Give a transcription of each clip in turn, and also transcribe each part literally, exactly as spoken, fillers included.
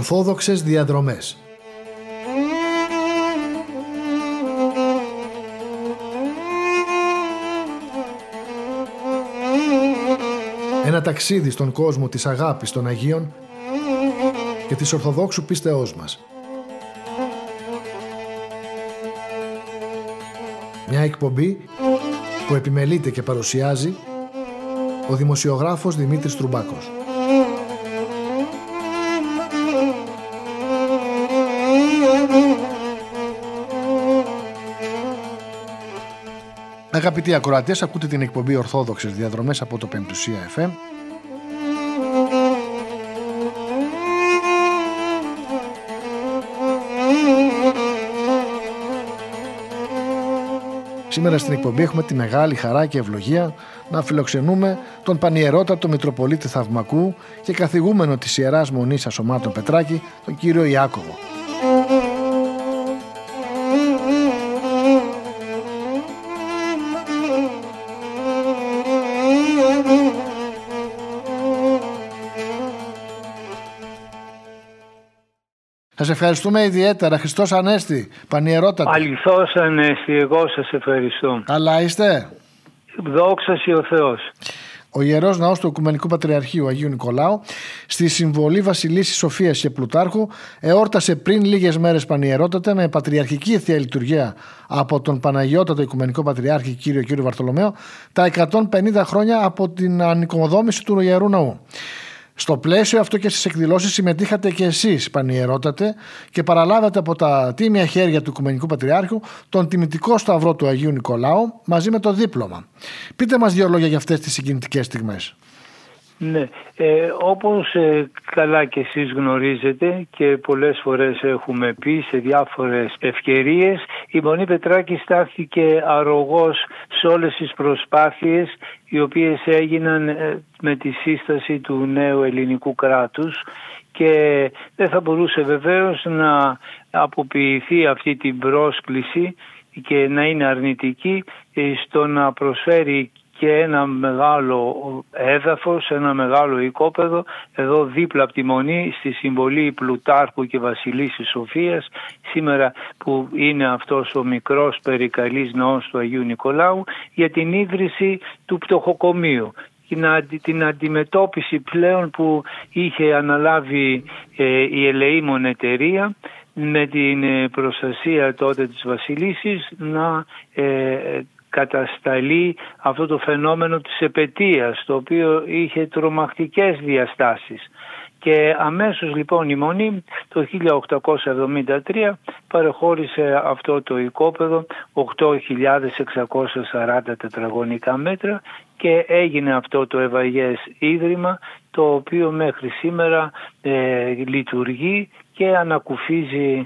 Ορθόδοξες διαδρομές. Ένα ταξίδι στον κόσμο της αγάπης των Αγίων και της Ορθοδόξου πίστεώς μας. Μια εκπομπή που επιμελείται και παρουσιάζει ο δημοσιογράφος Δημήτρης Τρουμπάκος. Αγαπητοί ακροατές, ακούτε την εκπομπή Ορθόδοξες Διαδρομές από το Πεμπτουσία εφ εμ. Σήμερα στην εκπομπή έχουμε τη μεγάλη χαρά και ευλογία να φιλοξενούμε τον Πανιερότατο Μητροπολίτη Θαυμακού και καθηγούμενο της Ιεράς Μονής Ασωμάτων Πετράκη, τον κύριο Ιάκωβο. Σας ευχαριστούμε ιδιαίτερα. Χριστός Ανέστη, Πανιερότατο. Αληθώς Ανέστη, εγώ σας ευχαριστώ. Καλά είστε? Δόξα σοι ο Θεός. Ο Ιερός Ναός του Οικουμενικού Πατριαρχείου Αγίου Νικολάου, στη συμβολή Βασιλίσσης Σοφίας και Πλουτάρχου, εόρτασε πριν λίγες μέρες, Πανιερότατε, με πατριαρχική θεία λειτουργία από τον Παναγιώτατο Οικουμενικό Πατριάρχη κύριο κύριο Βαρθολομαίο, τα εκατόν πενήντα χρόνια από την ανοικοδόμηση του Ιερού Ναού. Στο πλαίσιο αυτό και στις εκδηλώσεις συμμετείχατε και εσείς, Πανιερότατε, και παραλάβατε από τα τίμια χέρια του Οικουμενικού Πατριάρχου τον τιμητικό σταυρό του Αγίου Νικολάου μαζί με το δίπλωμα. Πείτε μας δύο λόγια για αυτές τις συγκινητικές στιγμές. Ναι, ε, όπως ε, καλά και εσείς γνωρίζετε και πολλές φορές έχουμε πει σε διάφορες ευκαιρίες, η Μονή Πετράκη στάθηκε αρρωγός σε όλες τις προσπάθειες οι οποίες έγιναν ε, με τη σύσταση του νέου ελληνικού κράτους, και δεν θα μπορούσε βεβαίως να αποποιηθεί αυτή την πρόσκληση και να είναι αρνητική στο να προσφέρει και ένα μεγάλο έδαφος, ένα μεγάλο οικόπεδο εδώ δίπλα από τη Μονή, στη συμβολή Πλουτάρχου και Βασιλίσσης Σοφίας, σήμερα που είναι αυτός ο μικρός περικαλής ναός του Αγίου Νικολάου, για την ίδρυση του πτωχοκομείου, την αντιμετώπιση πλέον που είχε αναλάβει ε, η ελεήμων εταιρεία με την προστασία τότε της Βασιλίσσης να ε, κατασταλεί αυτό το φαινόμενο της επετείας, το οποίο είχε τρομακτικές διαστάσεις. Και αμέσως λοιπόν η Μονή το χίλια οκτακόσια εβδομήντα τρία παρεχώρησε αυτό το οικόπεδο, οκτώ χιλιάδες εξακόσια σαράντα τετραγωνικά μέτρα, και έγινε αυτό το ευαγές ίδρυμα, το οποίο μέχρι σήμερα ε, λειτουργεί και ανακουφίζει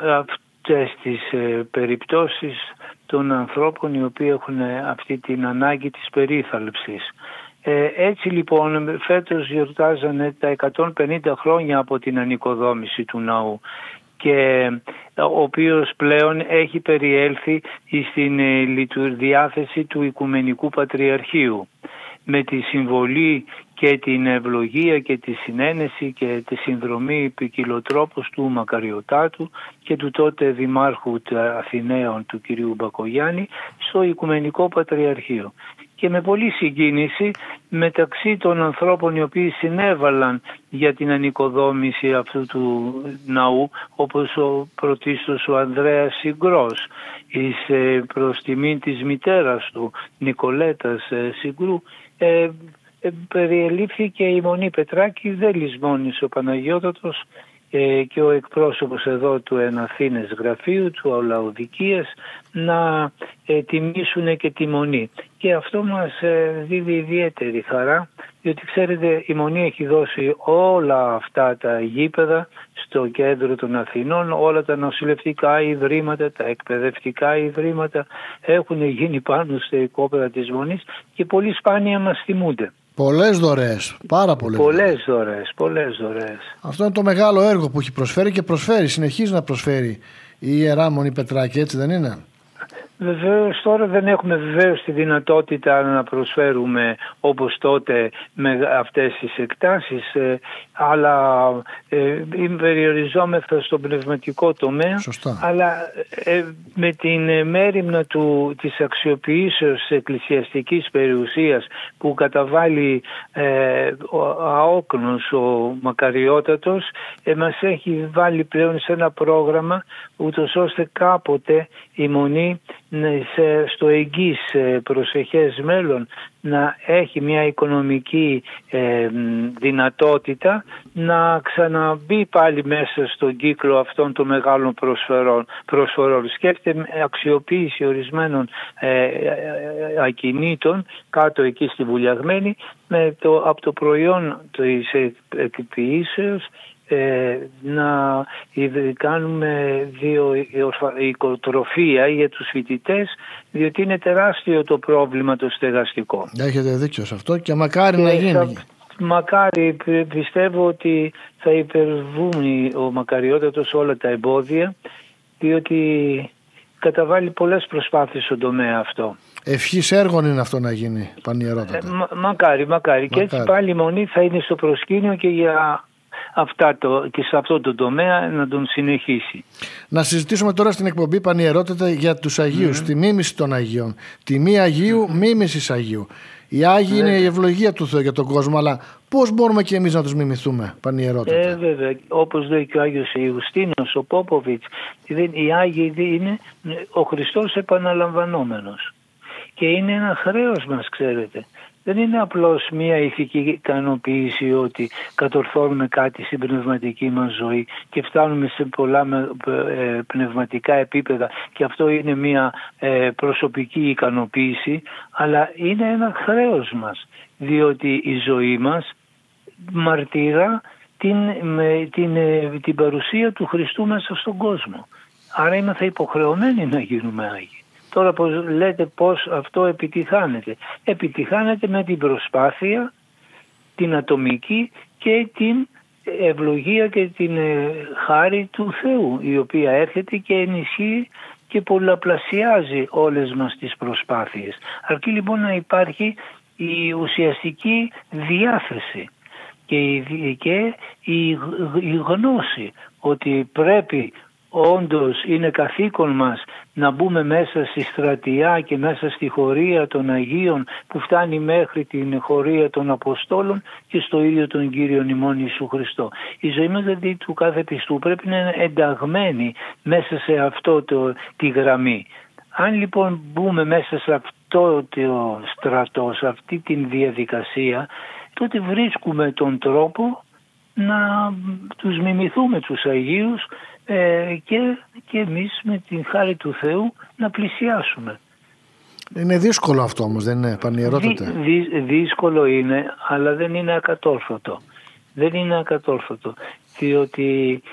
αυτές τις ε, περιπτώσεις των ανθρώπων οι οποίοι έχουν αυτή την ανάγκη της περίθαλψης. Ε, έτσι λοιπόν φέτος γιορτάζανε τα εκατόν πενήντα χρόνια από την ανοικοδόμηση του ναού, και ο οποίος πλέον έχει περιέλθει στην διάθεση του Οικουμενικού Πατριαρχείου, με τη συμβολή και την ευλογία και τη συνένεση και τη συνδρομή ποικιλοτρόπως του Μακαριωτάτου και του τότε Δημάρχου Αθηναίων του κυρίου Μπακογιάννη στο Οικουμενικό Πατριαρχείο. Και με πολλή συγκίνηση μεταξύ των ανθρώπων οι οποίοι συνέβαλαν για την ανοικοδόμηση αυτού του ναού, όπως ο πρωτίστως ο Ανδρέας Συγκρός, εις προς τιμήν της μητέρας του Νικολέτας Συγκρού, ε, ε, περιελήφθηκε η Μονή Πετράκη, δεν λησμόνησε ο Παναγιώτατος ε, και ο εκπρόσωπος εδώ του Εναθήνες γραφείου, του Λαοδικίας, να ε, τιμήσουν και τη Μονή. Και αυτό μας ε, δίδει ιδιαίτερη χαρά, διότι ξέρετε η Μονή έχει δώσει όλα αυτά τα γήπεδα στο κέντρο των Αθηνών, όλα τα νοσηλευτικά ιδρύματα, τα εκπαιδευτικά ιδρύματα έχουν γίνει πάνω στα οικόπεδα της Μονής και πολύ σπάνια μας θυμούνται. Πολλές δωρεές, πάρα πολλές. Πολλές δωρεές, πολλές δωρεές. Αυτό είναι το μεγάλο έργο που έχει προσφέρει και προσφέρει, συνεχίζει να προσφέρει η Ιερά Μονή Πετράκη, έτσι δεν είναι? Βεβαίως τώρα δεν έχουμε βεβαίως τη δυνατότητα να προσφέρουμε όπως τότε με αυτές τις εκτάσεις, ε, αλλά ε, περιοριζόμεθα στον πνευματικό τομέα. Σωστά. Αλλά ε, με την μέριμνα του, της αξιοποιήσεως της εκκλησιαστικής περιουσίας που καταβάλει ε, ο αόκνος ο Μακαριότατος, ε, μας έχει βάλει πλέον σε ένα πρόγραμμα ούτως ώστε κάποτε η Μονή στο εγγύς προσεχές μέλλον να έχει μια οικονομική ε, δυνατότητα να ξαναμπεί πάλι μέσα στον κύκλο αυτών των μεγάλων προσφορών. προσφορών. Σκέφτε αξιοποίηση ορισμένων ε, ακινήτων κάτω εκεί στη Βουλιαγμένη με το, από το προϊόν της εκποιήσεως Ε, να κάνουμε δύο οικοτροφία για τους φοιτητές, διότι είναι τεράστιο το πρόβλημα το στεγαστικό. Έχετε δίκιο σε αυτό και μακάρι και να γίνει. Θα, μακάρι, πιστεύω ότι θα υπερβούν ο Μακαριότατος όλα τα εμπόδια, διότι καταβάλει πολλές προσπάθειες στον τομέα αυτό. Ευχής έργων είναι αυτό να γίνει, Πανιερότατε. Ε, μα, μακάρι, μακάρι, μακάρι. Και έτσι πάλι η Μονή θα είναι στο προσκήνιο και για αυτά το, και σε αυτό το τομέα να τον συνεχίσει. Να συζητήσουμε τώρα στην εκπομπή, Πανιερότατε, για τους Αγίους, mm-hmm. τη μίμηση των Αγίων. Τιμή Αγίου, mm-hmm. μίμησης Αγίου. Οι Άγιοι mm-hmm. είναι η ευλογία του Θεού για τον κόσμο, αλλά πώς μπορούμε και εμείς να τους μιμηθούμε, Πανιερότατε? Ε, βέβαια, όπως λέει και ο Άγιος Ιουστίνος, ο Πόποβιτς, οι Άγιοι είναι ο Χριστός επαναλαμβανόμενος. Και είναι ένα χρέος μας, ξέρετε. Δεν είναι απλώς μια ηθική ικανοποίηση ότι κατορθώνουμε κάτι στην πνευματική μας ζωή και φτάνουμε σε πολλά πνευματικά επίπεδα και αυτό είναι μια προσωπική ικανοποίηση, αλλά είναι ένα χρέος μας, διότι η ζωή μας μαρτυρά την, την, την παρουσία του Χριστού μέσα στον κόσμο. Άρα είμαστε υποχρεωμένοι να γίνουμε Άγιοι. Τώρα πως λέτε πώς αυτό επιτυχάνεται. Επιτυχάνεται με την προσπάθεια, την ατομική και την ευλογία και την χάρη του Θεού, η οποία έρχεται και ενισχύει και πολλαπλασιάζει όλες μας τις προσπάθειες. Αρκεί λοιπόν να υπάρχει η ουσιαστική διάθεση και η, και η, η γνώση ότι πρέπει όντως είναι καθήκον μας να μπούμε μέσα στη στρατιά και μέσα στη χωρία των Αγίων που φτάνει μέχρι την χωρία των Αποστόλων και στο ίδιο τον Κύριον ημών Ιησού Χριστό. Η ζωή μας δηλαδή του κάθε πιστού πρέπει να είναι ενταγμένη μέσα σε αυτό το, τη γραμμή. Αν λοιπόν μπούμε μέσα σε αυτό το στρατό, σε αυτή τη διαδικασία, τότε βρίσκουμε τον τρόπο να τους μιμηθούμε τους Αγίους ε, και, και εμείς με την χάρη του Θεού να πλησιάσουμε. Είναι δύσκολο αυτό όμως, δεν είναι, Πανιερότατε? Δύ, δύ, δύσκολο είναι, αλλά δεν είναι ακατόρθωτο. Δεν είναι ακατόρθωτο, διότι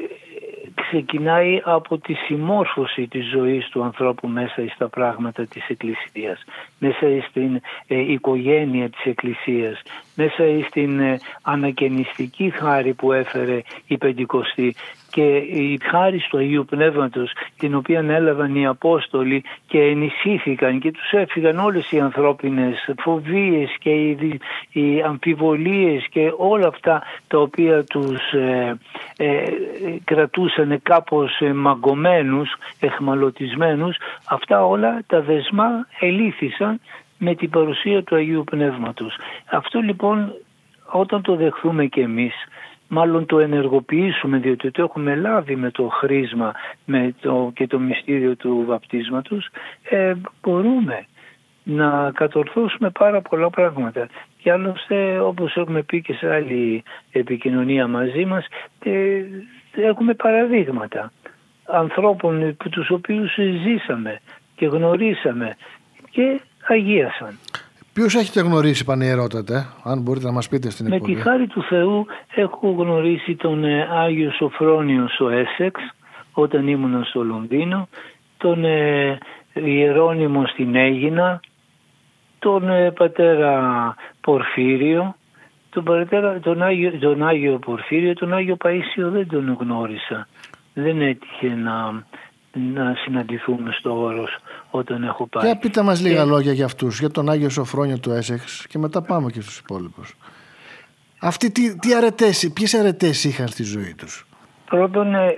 ξεκινάει από τη συμμόρφωση της ζωής του ανθρώπου μέσα στα πράγματα της Εκκλησίας, μέσα στην ε, οικογένεια της Εκκλησίας, μέσα στην ε, ανακαινιστική χάρη που έφερε η Πεντηκοστή και η χάρη του Αγίου Πνεύματος, την οποία έλαβαν οι Απόστολοι και ενισχύθηκαν και τους έφυγαν όλες οι ανθρώπινες φοβίες και οι, οι αμφιβολίες και όλα αυτά τα οποία τους ε, ε, κρατούσαν κάπως ε, μαγκωμένους, εχμαλωτισμένους. Αυτά όλα τα δεσμά ελήφθησαν με την παρουσία του Αγίου Πνεύματος. Αυτό λοιπόν όταν το δεχθούμε και εμείς, μάλλον το ενεργοποιήσουμε, διότι το έχουμε λάβει με το χρήσμα με το, και το μυστήριο του βαπτίσματος, ε, μπορούμε να κατορθώσουμε πάρα πολλά πράγματα. Και άλλωστε, όπως έχουμε πει και σε άλλη επικοινωνία μαζί μας, ε, έχουμε παραδείγματα ανθρώπων τους οποίους ζήσαμε και γνωρίσαμε και αγίασαν. Ποιους έχετε γνωρίσει, Πανιερότατε, αν μπορείτε να μας πείτε στην εκπομπή? Με τη χάρη του Θεού έχω γνωρίσει τον ε, Άγιο Σοφρόνιο στο Έσεξ όταν ήμουν στο Λονδίνο, τον ε, Ιερώνυμο στην Αίγινα, τον ε, πατέρα Πορφύριο, τον, πατέρα, τον, Άγιο, τον Άγιο Πορφύριο, τον Άγιο Παΐσιο δεν τον γνώρισα. Δεν έτυχε να να συναντηθούμε στο Όρος όταν έχω πάει. Για πείτε μας λίγα και... λόγια για αυτούς, για τον Άγιο Σωφρόνιο του Έσεξ, και μετά πάμε και στους υπόλοιπους. Αυτοί τι, τι αρετές, ποιες αρετές είχαν στη ζωή τους? Πρώτον, ε,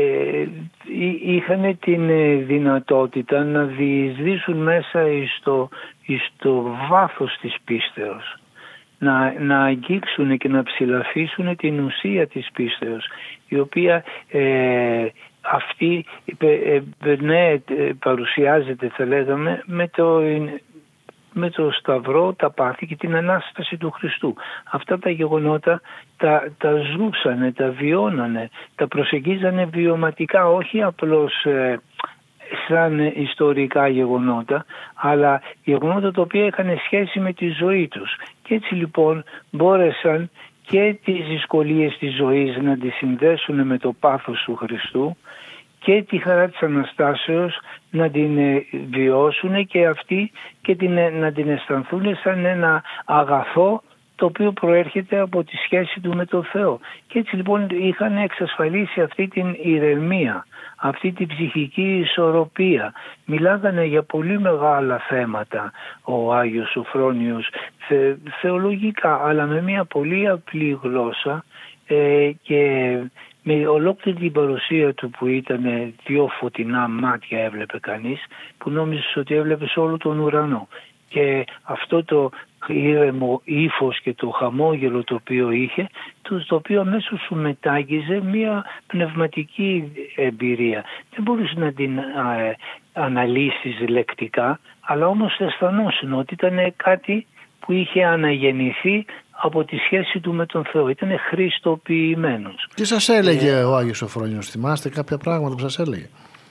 είχαν την δυνατότητα να διεισδύσουν μέσα στο, στο βάθος της πίστεως, να, να αγγίξουν και να ψηλαφίσουν την ουσία της πίστεως, η οποία ε, αυτή ε, ε, ναι, παρουσιάζεται, θα λέγαμε, με το... με το Σταυρό, τα πάθη και την Ανάσταση του Χριστού. Αυτά τα γεγονότα τα, τα ζούσανε, τα βιώνανε, τα προσεγγίζανε βιωματικά, όχι απλώς ε, σαν ιστορικά γεγονότα, αλλά γεγονότα τα οποία είχαν σχέση με τη ζωή τους. Και έτσι λοιπόν μπόρεσαν και τις δυσκολίες της ζωής να τις συνδέσουν με το πάθος του Χριστού και τη χαρά της Αναστάσεως να την βιώσουν και αυτοί και την, να την αισθανθούν σαν ένα αγαθό το οποίο προέρχεται από τη σχέση του με τον Θεό. Και έτσι λοιπόν είχαν εξασφαλίσει αυτή την ηρεμία, αυτή την ψυχική ισορροπία. Μιλάγανε για πολύ μεγάλα θέματα ο Άγιος Σωφρόνιος, θε, θεολογικά, αλλά με μια πολύ απλή γλώσσα ε, και με ολόκληρη την παρουσία του που ήταν δύο φωτεινά μάτια έβλεπε κανείς, που νόμιζε ότι έβλεπε όλο τον ουρανό. Και αυτό το ήρεμο ύφος και το χαμόγελο το οποίο είχε, το οποίο αμέσως σου μετάγγιζε μια πνευματική εμπειρία. Δεν μπορείς να την α, ε, αναλύσεις λεκτικά, αλλά όμως αισθανόσουν ότι ήταν κάτι που είχε αναγεννηθεί από τη σχέση του με τον Θεό. Ήταν χριστοποιημένος. Τι σας έλεγε ε, ο Άγιος Σωφρόνιος? Θυμάστε κάποια πράγματα που σας έλεγε?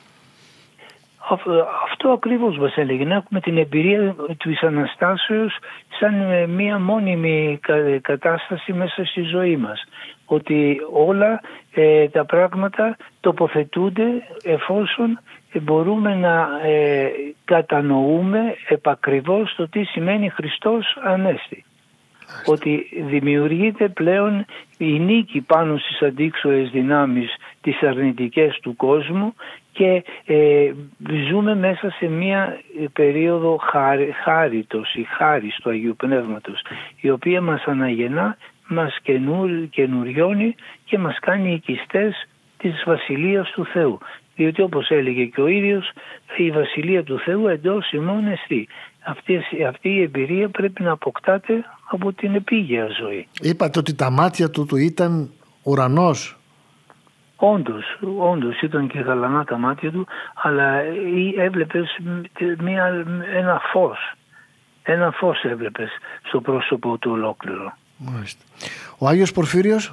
Αυτό ακριβώς μας έλεγε, να έχουμε την εμπειρία της Αναστάσεως σαν μία μόνιμη κατάσταση μέσα στη ζωή μας. Ότι όλα ε, τα πράγματα τοποθετούνται εφόσον μπορούμε να ε, κατανοούμε επακριβώς το τι σημαίνει Χριστός Ανέστη. Ότι δημιουργείται πλέον η νίκη πάνω στις αντίξωες δυνάμεις τις αρνητικές του κόσμου και ε, ζούμε μέσα σε μια περίοδο χάρι, χάριτος ή χάρις του Αγίου Πνεύματος, η οποία μας αναγεννά, μας καινουρ, καινουριώνει και μας κάνει οικιστές της Βασιλείας του Θεού. Διότι όπως έλεγε και ο ίδιος, η Βασιλεία του Θεού εντός ημών εστί. Αυτή, αυτή η εμπειρία πρέπει να αποκτάται από την επίγεια ζωή. Είπατε ότι τα μάτια του, του ήταν ουρανός. Όντως, όντως ήταν και γαλανά τα μάτια του, αλλά έβλεπες μια, ένα φως. Ένα φως έβλεπες στο πρόσωπο του ολόκληρο. Μάλιστα. Ο Άγιος Πορφύριος?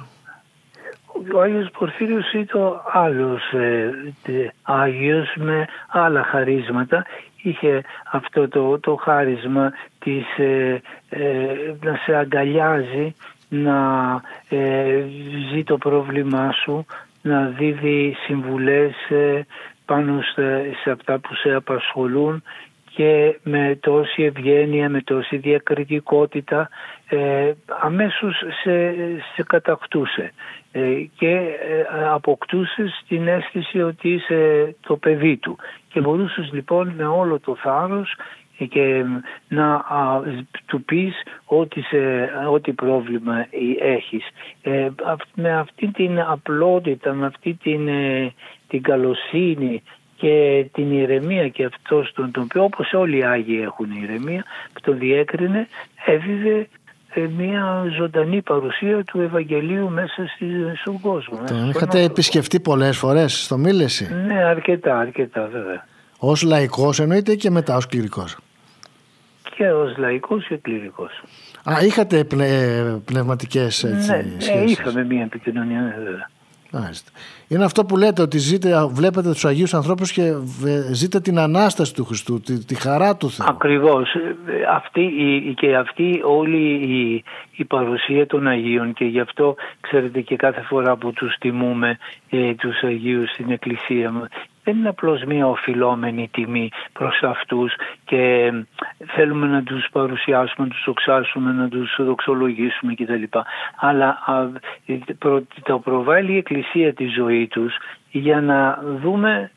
Ο Άγιος Πορφύριος ήταν άλλος ε, Άγιος με άλλα χαρίσματα. Είχε αυτό το, το χάρισμα της, ε, ε, να σε αγκαλιάζει, να ε, ζει το πρόβλημά σου, να δίδει συμβουλές ε, πάνω σε, σε αυτά που σε απασχολούν και με τόση ευγένεια, με τόση διακριτικότητα ε, αμέσως σε, σε κατακτούσε ε, και ε, αποκτούσες την αίσθηση ότι είσαι το παιδί του και μπορούσες λοιπόν με όλο το θάρρος και να α, του πεις ό,τι, σε, ό,τι πρόβλημα έχεις. Ε, με αυτή την απλότητα, με αυτή την, ε, την καλοσύνη και την ηρεμία και αυτός τον, τον οποίο όπως όλοι οι Άγιοι έχουν ηρεμία που τον διέκρινε, έδιδε μια ζωντανή παρουσία του Ευαγγελίου μέσα στη, στον κόσμο. Τον είχατε επισκεφτεί πολλές φορές στο Μήλεση? Ναι, αρκετά, αρκετά βέβαια. Ως λαϊκός εννοείται και μετά ως κληρικός? Και ως λαϊκός και κληρικός. Α, είχατε πνε, πνευματικές έτσι, ναι, σχέσεις? Ναι, είχαμε μια επικοινωνία, ναι, βέβαια. Μάλιστα. Είναι αυτό που λέτε, ότι ζείτε, βλέπετε τους Αγίους ανθρώπους και ζείτε την Ανάσταση του Χριστού, τη, τη χαρά του Θεού. Ακριβώς. Αυτή, και αυτή όλη η, η παρουσία των Αγίων, και γι' αυτό ξέρετε και κάθε φορά που τους τιμούμε ε, τους Αγίους στην Εκκλησία, δεν είναι απλώς μια οφειλόμενη τιμή προς αυτούς και θέλουμε να τους παρουσιάσουμε, να τους δοξάσουμε, να τους δοξολογήσουμε κτλ. Αλλά α, προ, το προβάλλει η Εκκλησία τη ζωή τους για να δούμε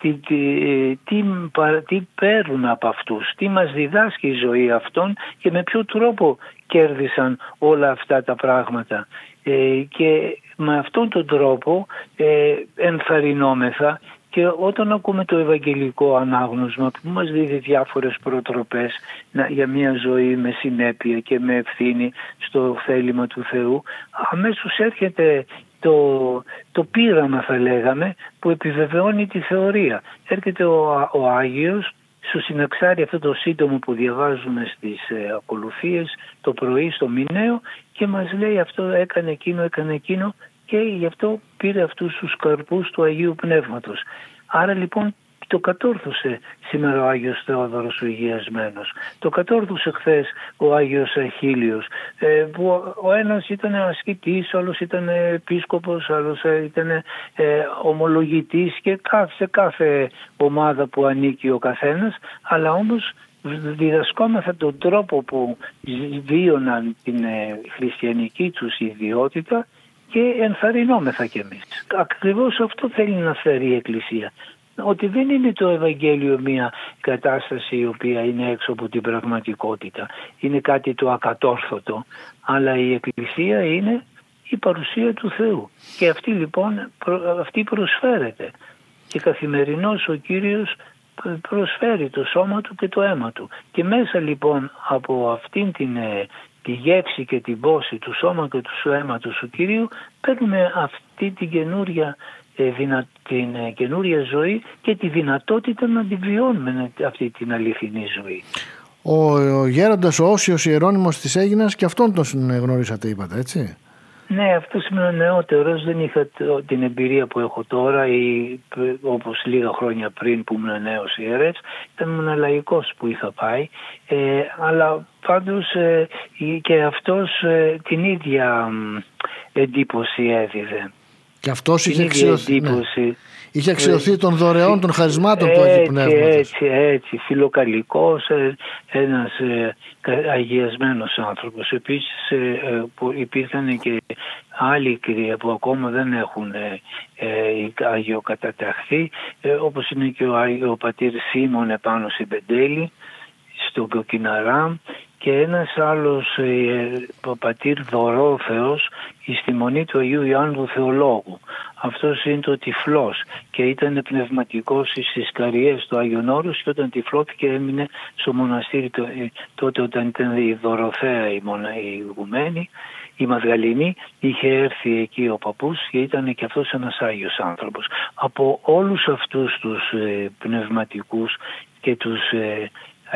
τι, τι, τι, τι παίρνουν από αυτούς, τι μας διδάσκει η ζωή αυτών και με ποιο τρόπο κέρδισαν όλα αυτά τα πράγματα. Ε, και με αυτόν τον τρόπο ε, ενθαρρυνόμεθα. Και όταν ακούμε το Ευαγγελικό ανάγνωσμα που μας δίδει διάφορες προτροπές για μια ζωή με συνέπεια και με ευθύνη στο θέλημα του Θεού, αμέσως έρχεται το, το πείραμα, θα λέγαμε, που επιβεβαιώνει τη θεωρία. Έρχεται ο, ο Άγιος, σου συναξάρει αυτό το σύντομο που διαβάζουμε στις ε, ακολουθίες το πρωί στο μηναίο και μας λέει αυτό έκανε εκείνο, έκανε εκείνο, και γι' αυτό πήρε αυτούς τους καρπούς του Αγίου Πνεύματος. Άρα λοιπόν το κατόρθωσε σήμερα ο Άγιος Θεόδωρος ο Υγειασμένος. Το κατόρθωσε χθες ο Άγιος Αχίλιος, που ο ένας ήταν ασκητής, ο άλλος ήταν επίσκοπος, ο άλλος ήταν ομολογητής και σε κάθε ομάδα που ανήκει ο καθένας, αλλά όμως διδασκόμαθα τον τρόπο που βίωναν την χριστιανική τους ιδιότητα και ενθαρρυνόμεθα κι εμείς. Ακριβώς αυτό θέλει να φέρει η Εκκλησία. Ότι δεν είναι το Ευαγγέλιο μια κατάσταση η οποία είναι έξω από την πραγματικότητα. Είναι κάτι το ακατόρθωτο. Αλλά η Εκκλησία είναι η παρουσία του Θεού. Και αυτή λοιπόν αυτή προσφέρεται. Και καθημερινώς ο Κύριος προσφέρει το σώμα του και το αίμα του. Και μέσα λοιπόν από αυτήν την τη γεύση και την πόση του σώμα και του αίματος του Κυρίου παίρνουμε αυτή την καινούρια, ε, δυνα, την ε, καινούρια ζωή και τη δυνατότητα να την βιώνουμε αυτή την αληθινή ζωή. Ο, ο γέροντας ο Όσιος Ιερώνυμος της Αίγινας και αυτόν τον γνωρίσατε, είπατε, έτσι? Ναι, αυτός ήμουν νεότερος, δεν είχα την εμπειρία που έχω τώρα ή όπως λίγα χρόνια πριν που ήμουν νέος ιερεύς, ήταν ένα λαϊκός που είχα πάει, ε, αλλά πάντως ε, και αυτός ε, την ίδια εντύπωση έδιδε. Και αυτός την είχε αξιωθεί, ναι. Είχε αξιωθεί των δωρεών, των χαρισμάτων του Αγίου Πνεύματος. Έτσι, έτσι, φιλοκαλικός, ένας αγιασμένος άνθρωπος. Επίσης που υπήρχαν και άλλοι που ακόμα δεν έχουν αγιοκαταταχθεί, όπως είναι και ο, ο πατήρ Σίμων επάνω στην Πεντέλη, στο Κοκκιναρά, και ένας άλλος ε, ο πατήρ Δωρόθεος στη Μονή του Αγίου Ιωάννου του Θεολόγου. Αυτός είναι το τυφλός και ήταν πνευματικός στις Καριές του Άγιον Όρους, και όταν τυφλώθηκε έμεινε στο μοναστήρι το, ε, τότε όταν ήταν η Δωροθέα η, μονα, η ηγουμένη, η Μαδγαληνή, είχε έρθει εκεί ο παππούς και ήταν και αυτός ένας Άγιος άνθρωπος. Από όλους αυτούς τους ε, πνευματικούς και τους ε,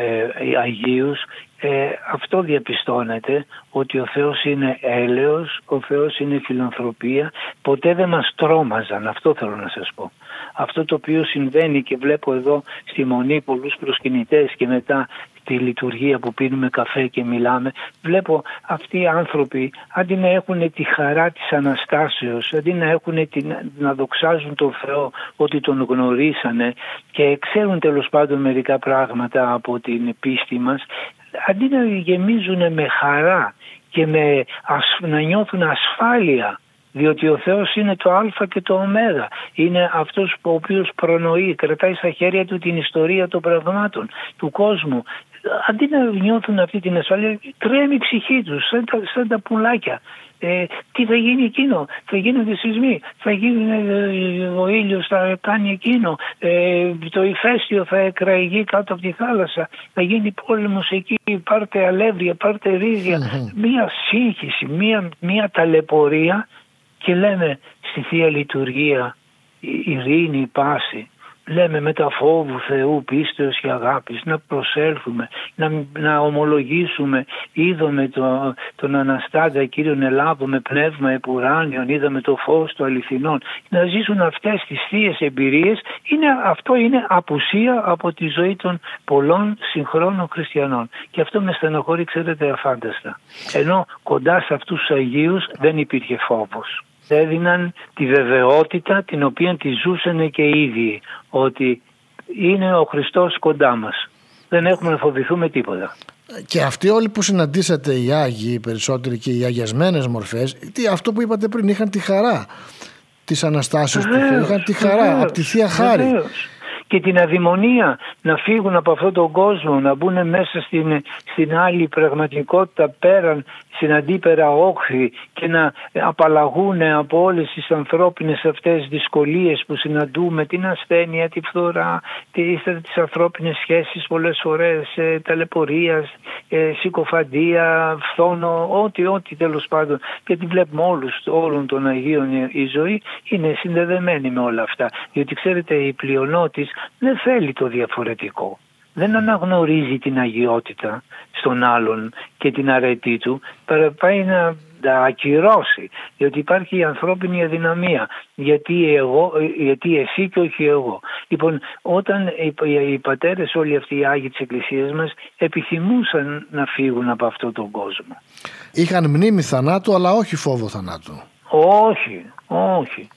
ε, Αγίους, Ε, αυτό διαπιστώνεται, ότι ο Θεός είναι έλεος, ο Θεός είναι φιλανθρωπία, ποτέ δεν μας τρόμαζαν, αυτό θέλω να σας πω. Αυτό το οποίο συμβαίνει και βλέπω εδώ στη Μονή πολλούς προσκυνητές και μετά τη λειτουργία που πίνουμε καφέ και μιλάμε, βλέπω αυτοί οι άνθρωποι αντί να έχουν τη χαρά της Αναστάσεως, αντί να, έχουν την, να δοξάζουν τον Θεό ότι τον γνωρίσανε και ξέρουν τέλος πάντων μερικά πράγματα από την πίστη μας, αντί να γεμίζουν με χαρά και με, να νιώθουν ασφάλεια, διότι ο Θεός είναι το Α και το Ω, είναι αυτός ο οποίος προνοεί, κρατάει στα χέρια του την ιστορία των πραγμάτων, του κόσμου. Αντί να νιώθουν αυτή την ασφάλεια, τρέμει η ψυχή τους σαν τα, σαν τα πουλάκια. Ε, τι θα γίνει εκείνο, θα γίνονται σεισμοί, θα γίνει, ε, ο ήλιος θα κάνει εκείνο, ε, το ηφαίστειο θα εκραγεί κάτω από τη θάλασσα, θα γίνει πόλεμος εκεί, πάρτε αλεύρια, πάρτε ρύζια. Mm-hmm. Μία σύγχυση, μία, μία ταλαιπωρία, και λέμε στη Θεία Λειτουργία ειρήνη, πάση. Λέμε με τα φόβου Θεού, πίστεως και αγάπης να προσέλθουμε, να, να ομολογήσουμε. Είδαμε το, τον Αναστάντα Κύριον Ελλάδο με πνεύμα επουράνιον, είδαμε το φως του αληθινών. Να ζήσουν αυτές τις θείες εμπειρίες, είναι, αυτό είναι απουσία από τη ζωή των πολλών συγχρόνων χριστιανών. Και αυτό με στενοχωρεί, ξέρετε, αφάνταστα. Ενώ κοντά σε αυτούς τους Αγίους δεν υπήρχε φόβος. Έδιναν τη βεβαιότητα την οποία τη ζούσαν και οι ίδιοι, ότι είναι ο Χριστός κοντά μας. Δεν έχουμε να φοβηθούμε τίποτα. Και αυτοί όλοι που συναντήσατε, οι Άγιοι, οι περισσότεροι και οι αγιασμένες μορφές, τι, αυτό που είπατε πριν, είχαν τη χαρά της Αναστάσεως του Θεού, είχαν τη χαρά, από τη Θεία Χάρη. Βεβαίως. και την αδημονία να φύγουν από αυτόν τον κόσμο, να μπουν μέσα στην, στην άλλη πραγματικότητα πέραν, στην αντίπερα όχθη και να απαλλαγούν από όλες τις ανθρώπινες αυτές δυσκολίες που συναντούμε, την ασθένεια, τη φθορά, τις, τις ανθρώπινες σχέσεις πολλές φορές, ε, ταλαιπωρία, ε, συκοφαντία, φθόνο, ό,τι, ό,τι τέλος πάντων. Γιατί βλέπουμε όλους, όλων των Αγίων η ζωή είναι συνδεδεμένη με όλα αυτά. Διότι ξέρετε, η πλειονότης δεν θέλει το διαφορετικό. Δεν αναγνωρίζει την αγιότητα στον άλλον και την αρετή του, πάει να τα ακυρώσει, διότι υπάρχει η ανθρώπινη αδυναμία, γιατί, εγώ, γιατί εσύ και όχι εγώ. Λοιπόν, όταν οι πατέρες, όλοι αυτοί οι Άγιοι της Εκκλησίας μας, επιθυμούσαν να φύγουν από αυτόν τον κόσμο. Είχαν μνήμη θανάτου, αλλά όχι φόβο θανάτου. Όχι, όχι.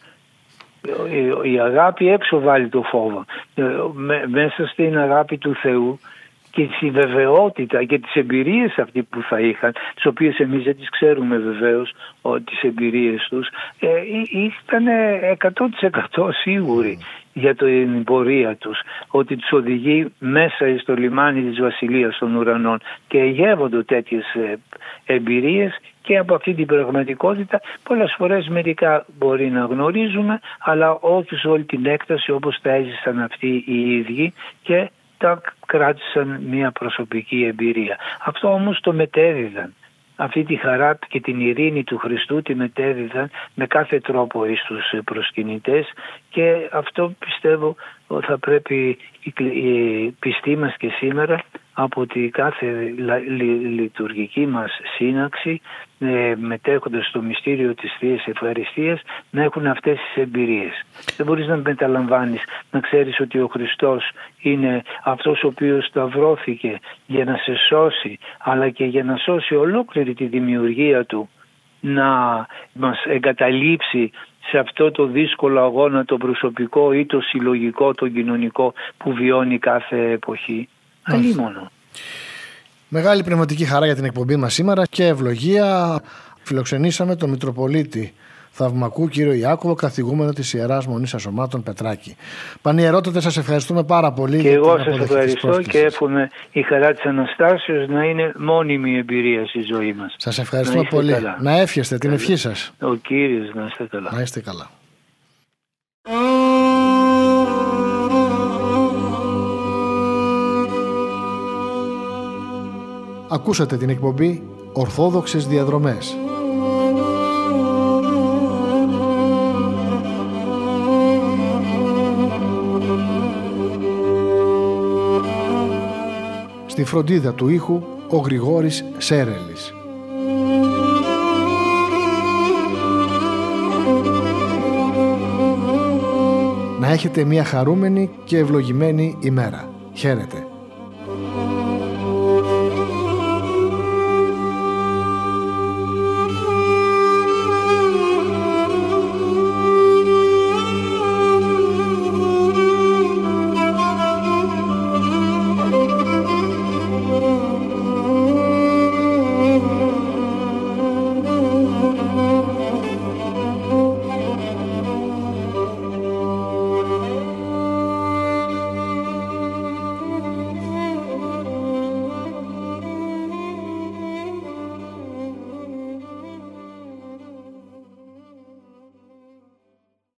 Η αγάπη έξω βάλει το φόβο. Μέσα στην αγάπη του Θεού και στη βεβαιότητα και τις εμπειρίες αυτοί που θα είχαν, τις οποίες εμείς δεν τις ξέρουμε βεβαίως, τις εμπειρίες τους, ήταν εκατό τοις εκατό σίγουροι για την πορεία τους, ότι τους οδηγεί μέσα στο λιμάνι της Βασιλείας των Ουρανών, και γεύονται τέτοιες εμπειρίες και από αυτή την πραγματικότητα. Πολλές φορές μερικά μπορεί να γνωρίζουμε, αλλά όχι σε όλη την έκταση όπως τα έζησαν αυτοί οι ίδιοι και τα κράτησαν μια προσωπική εμπειρία. Αυτό όμως το μετέδιδαν. Αυτή τη χαρά και την ειρήνη του Χριστού τη μετέδιδαν με κάθε τρόπο εις τους προσκυνητές, και αυτό πιστεύω ότι θα πρέπει η πιστή μας και σήμερα από τη κάθε λειτουργική μας σύναξη, μετέχοντας στο μυστήριο της Θείας Ευχαριστίας, να έχουν αυτές τις εμπειρίες. Δεν μπορείς να μεταλαμβάνεις, να ξέρεις ότι ο Χριστός είναι αυτός ο οποίος σταυρώθηκε για να σε σώσει, αλλά και για να σώσει ολόκληρη τη δημιουργία του, να μας εγκαταλείψει σε αυτό το δύσκολο αγώνα, το προσωπικό ή το συλλογικό, το κοινωνικό που βιώνει κάθε εποχή. Αλλήμονο. Μεγάλη πνευματική χαρά για την εκπομπή μας σήμερα και ευλογία. Φιλοξενήσαμε τον Μητροπολίτη Θαυμακού κύριο Ιάκωβο, καθηγούμενο της Ιεράς Μονής Ασωμάτων Πετράκη. Πανιερότατε, σας ευχαριστούμε πάρα πολύ. Και για εγώ σας ευχαριστώ και εύχομαι η χαρά της Αναστάσεως να είναι μόνιμη εμπειρία στη ζωή μας. Σας ευχαριστούμε πολύ. Καλά. Να εύχεστε την ευχή σας. Ο Κύριος να είστε καλά. Να είστε καλά. Ακούσατε την εκπομπή Ορθόδοξες Διαδρομές. Στη φροντίδα του ήχου ο Γρηγόρης Σέρελης. Να έχετε μια χαρούμενη και ευλογημένη ημέρα. Χαίρετε.